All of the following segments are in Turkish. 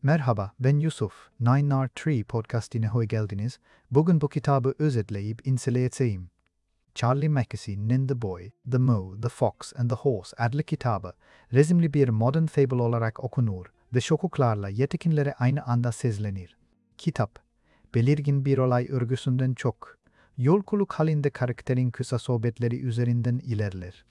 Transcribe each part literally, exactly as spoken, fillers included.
Merhaba, ben Yusuf. Nine R üç podcastine hoş geldiniz. Bugün bu kitabı özetleyip inceleyeceğim. Charlie Mackesie'nin The Boy, The Moe, The Fox and the Horse adlı kitabı, resimli bir modern fable olarak okunur ve çocuklarla yetişkinlere aynı anda seslenir. Kitap, belirgin bir olay örgüsünden çok, yolculuk halinde karakterin kısa sohbetleri üzerinden ilerler.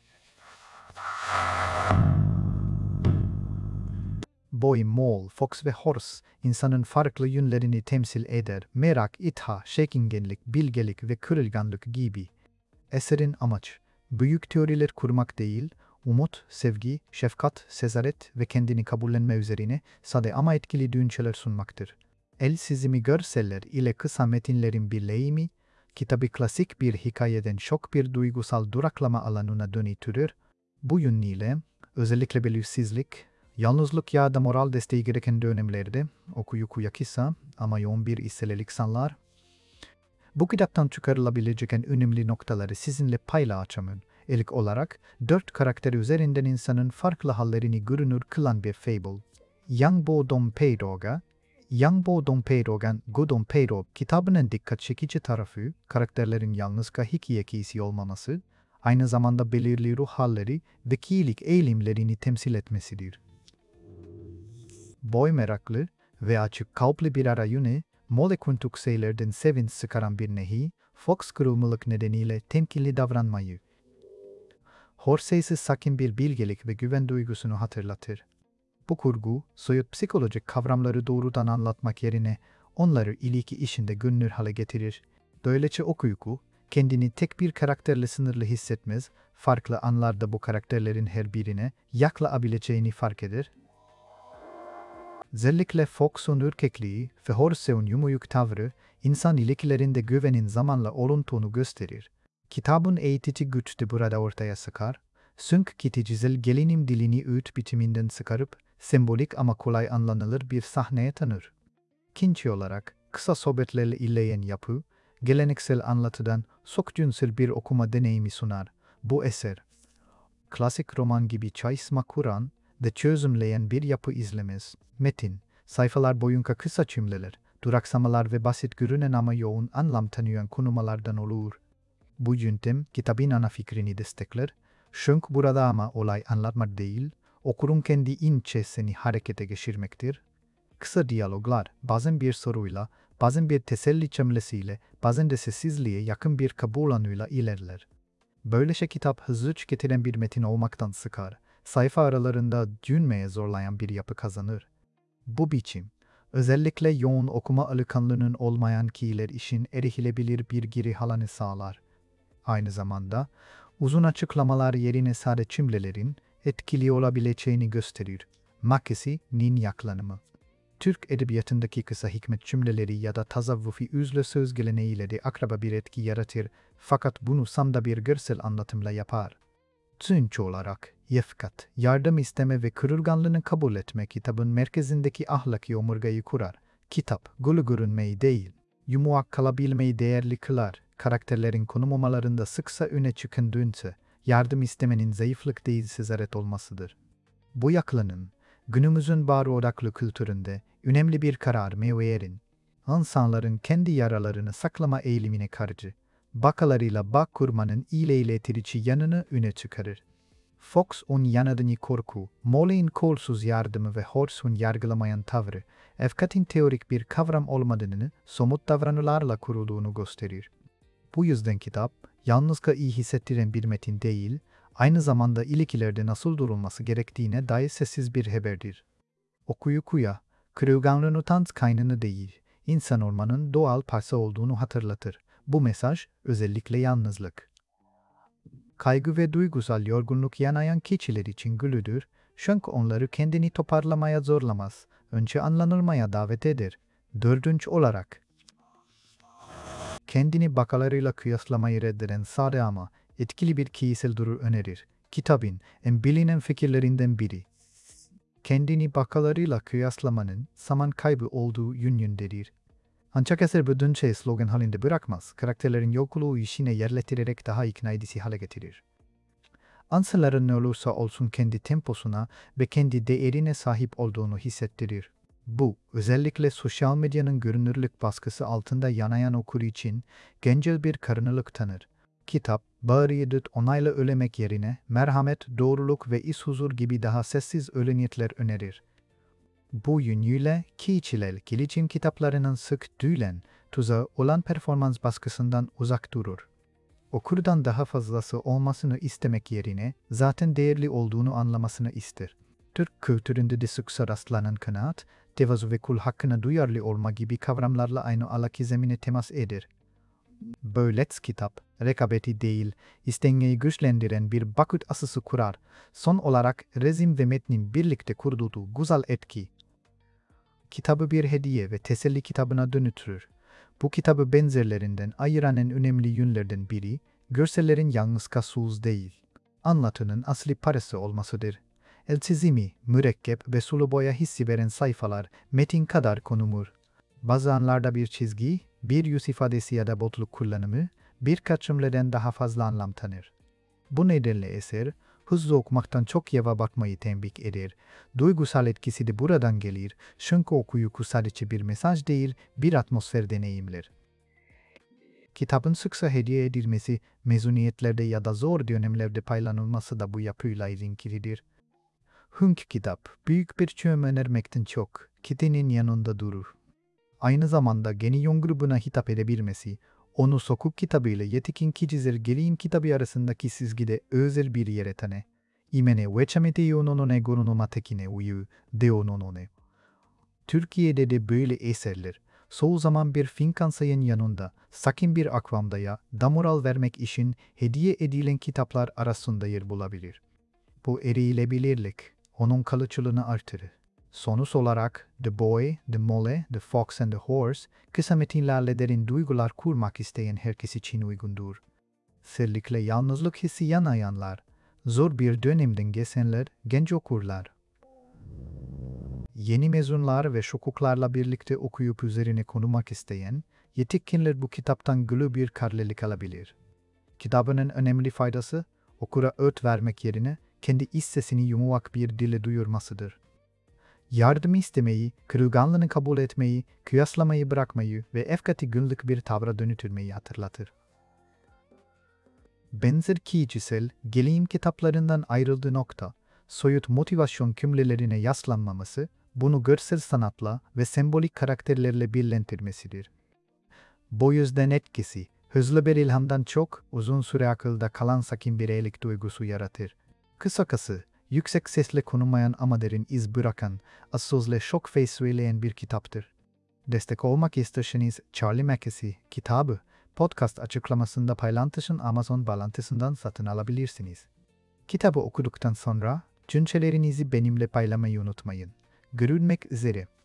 Boy, Mole, Fox ve Horse, insanın farklı yönlerini temsil eder. Merak, itha, çekingenlik, bilgelik ve kırılganlık gibi. Eserin amaç, büyük teoriler kurmak değil, umut, sevgi, şefkat, cesaret ve kendini kabullenme üzerine sade ama etkili düşünceler sunmaktır. El çizimi görseller ile kısa metinlerin birleğimi, kitabı klasik bir hikayeden çok bir duygusal duraklama alanına dönüştürür. Bu yönüyle, özellikle belirsizlik, yalnızlık ya da moral desteği gereken dönemlerde okuyu kıyakisa ama yoğun bir hisselelik sanlar. Bu kitaptan çıkarılabilecek en önemli noktaları sizinle paylaşacağım. İlk olarak dört karakter üzerinden insanın farklı hallerini görünür kılan bir fable. Yang Bo Dong Peiroga, Yang Bo Dong Peirogan Go Dong Peiro kitabının dikkat çekici tarafı karakterlerin yalnızca hikayesi olmaması, aynı zamanda belirli ruh halleri ve kişilik eğilimlerini temsil etmesidir. Boy meraklı ve açık kalpli bir arayüne, Mole kuntuk şeylerden sevinç çıkaran bir nehi, Fox kırılmalık nedeniyle temkinli davranmayı. Horse ise sakin bir bilgelik ve güven duygusunu hatırlatır. Bu kurgu, soyut psikolojik kavramları doğrudan anlatmak yerine onları ilişki işinde görünür hale getirir. Böylece okuyucu, kendini tek bir karakterle sınırlı hissetmez, farklı anlarda bu karakterlerin her birine yaklaşabileceğini fark eder. Özellikle Fox'un ürkekliği ve Horse'un yumuşak tavrı, insan ilişkilerinde güvenin zamanla oluntuğunu gösterir. Kitabın eğitici güç de burada ortaya çıkar, çünkü kişisel gelinim dilini öğüt bitiminden çıkarıp, sembolik ama kolay anlanılır bir sahneye tanır. İkinci olarak, kısa sohbetlerle ilerleyen yapı, geleneksel anlatıdan çok cinsel bir okuma deneyimi sunar. Bu eser, klasik roman gibi çalışma kuran ve çözümleyen bir yapı izlemez. Metin, sayfalar boyunca kısa cümleler, duraksamalar ve basit görünen ama yoğun anlam tanıyan konuşmalardan olur. Bu yöntem kitabın ana fikrini destekler, çünkü burada ama olay anlatmak değil, okurun kendi inçesini harekete geçirmektir. Kısa diyaloglar, bazen bir soruyla, bazen bir teselli cümlesiyle, bazen de sessizliğe yakın bir kabul anıyla ilerler. Böylece kitap hızlı tüketilen bir metin olmaktan sıkar, sayfa aralarında düşünmeye zorlayan bir yapı kazanır. Bu biçim, özellikle yoğun okuma alışkanlığının olmayan kişiler için erişilebilir bir giri alanı sağlar. Aynı zamanda, uzun açıklamalar yerine sade cümlelerin etkili olabileceğini gösterir. Mackesie'nin yaklanımı. Türk edebiyatındaki kısa hikmet cümleleri ya da tasavvufi üzlü söz geleneğiyle de akraba bir etki yaratır, fakat bunu samda bir görsel anlatımla yapar. Sonuç olarak, yefkat, yardım isteme ve kırılganlığını kabul etme kitabın merkezindeki ahlaki omurgayı kurar. Kitap, gülü görünmeyi değil, yumuşak kalabilmeyi değerli kılar. Karakterlerin konumlamalarında sıkça öne çıkan dönse, yardım istemenin zayıflık değil cesaret olmasıdır. Bu yaklanım, günümüzün var odaklı kültüründe önemli bir karar meyverin, insanların kendi yaralarını saklama eğilimine karşı, bakalarıyla bağ kurmanın iyileştirici yanını öne çıkarır. Fox'un yanadığını korku, Mole'in kolsuz yardımı ve Horse'un yargılamayan tavrı, efkatin teorik bir kavram olmadığını somut davranışlarla kurulduğunu gösterir. Bu yüzden kitap, yalnızca iyi hissettiren bir metin değil, aynı zamanda ilişkilerde nasıl durulması gerektiğine dair sessiz bir haberdir. Okuyucuya, kırılganlığın utanç kaynağını değil, insan olmanın doğal parça olduğunu hatırlatır. Bu mesaj, özellikle yalnızlık, kaygı ve duygusal yorgunluk yanayan kişiler için gülüdür, çünkü onları kendini toparlamaya zorlamaz, önce anlanılmaya davet eder. Dördüncü olarak, kendini bakalarıyla kıyaslamayı reddeden sade ama etkili bir kişisel durur önerir. Kitabın en bilinen fikirlerinden biri, kendini bakalarıyla kıyaslamanın zaman kaybı olduğu yönündedir. Ancak eser bu düşünceyi slogan halinde bırakmaz, karakterlerin yokluğu işine yerleştirerek daha ikna edici hale getirir. Ansaların ne olursa olsun kendi temposuna ve kendi değerine sahip olduğunu hissettirir. Bu, özellikle sosyal medyanın görünürlük baskısı altında yanayan okur için gencil bir karınılık tanır. Kitap, bağrıyadıt onayla ölemek yerine merhamet, doğruluk ve ishuzur gibi daha sessiz ölü niyetler önerir. Bu yönüyle Kiyçilel, Kilicim kitaplarının sık duyulan tuzağı olan performans baskısından uzak durur. Okurdan daha fazlası olmasını istemek yerine zaten değerli olduğunu anlamasını ister. Türk kültüründe de sıkça rastlanan kanaat, tevazu ve kul hakkına duyarlı olma gibi kavramlarla aynı alaki zemine temas eder. Böylece kitap, rekabeti değil, istengeyi güçlendiren bir bakut asısı kurar. Son olarak rezim ve metnin birlikte kurduğu güzel etki, kitabı bir hediye ve teselli kitabına dönütürür. Bu kitabı benzerlerinden ayıran en önemli yönlerden biri, görsellerin yalnız kasuz değil, anlatının asli parası olmasıdır. El çizimi, mürekkep ve sulu boya hissi veren sayfalar metin kadar konumur. Bazı anlarda bir çizgi, bir yüz ifadesi ya da botluk kullanımı birkaç cümleden daha fazla anlam tanır. Bu nedenle eser, hızlı okumaktan çok yava bakmayı tembih eder. Duygusal etkisi de buradan gelir, çünkü okuyucu sadece bir mesaj değil, bir atmosfer deneyimler. Kitabın sıkça hediye edilmesi, mezuniyetlerde ya da zor dönemlerde paylaşılması da bu yapıyla ilintilidir. Hünk kitap, büyük bir çöğüm önermekten çok, kitinin yanında durur. Aynı zamanda geni yon grubuna hitap edebilmesi, onu sokuk kitabıyla yetkin kişiler gelin kitabı arasındaki çizgide özel bir yer etene. İmene veçamete yononone gorunomatekine uyu, deononone. Türkiye'de de böyle eserler, çoğu zaman bir finkan sayın yanında, sakin bir akvamdaya, damoral vermek için hediye edilen kitaplar arasında yer bulabilir. Bu erilebilirlik, onun kalıcılığını artırır. Sonuç olarak The Boy, The Mole, The Fox and the Horse, kısa metinlerle derin duygular kurmak isteyen herkes için uygundur. Özellikle yalnızlık hissi yanayanlar, zor bir dönemden geçenler, genç okurlar. Yeni mezunlar ve şokuklarla birlikte okuyup üzerine konuşmak isteyen, yetişkinler bu kitaptan gülü bir karlılık alabilir. Kitabının önemli faydası, okura öğüt vermek yerine kendi iç sesini yumuşak bir dille duyurmasıdır. Yardım istemeyi, kırılganlığını kabul etmeyi, kıyaslamayı bırakmayı ve efkati günlük bir tavra dönütürmeyi hatırlatır. Benzer kişisel, geleyim kitaplarından ayrıldığı nokta, soyut motivasyon cümlelerine yaslanmaması, bunu görsel sanatla ve sembolik karakterlerle birleştirmesidir. Bu yüzden etkisi, hızlı bir ilhamdan çok, uzun süre akılda kalan sakin bir iyilik duygusu yaratır. Kısacası, yüksek sesle konulmayan ama derin iz bırakan, az sözle şok fe söyleyen bir kitaptır. Destek olmak isterseniz Charlie Mackesy kitabı, podcast açıklamasında paylaştığım Amazon bağlantısından satın alabilirsiniz. Kitabı okuduktan sonra, düşüncelerinizi benimle paylaşmayı unutmayın. Görüşmek üzere.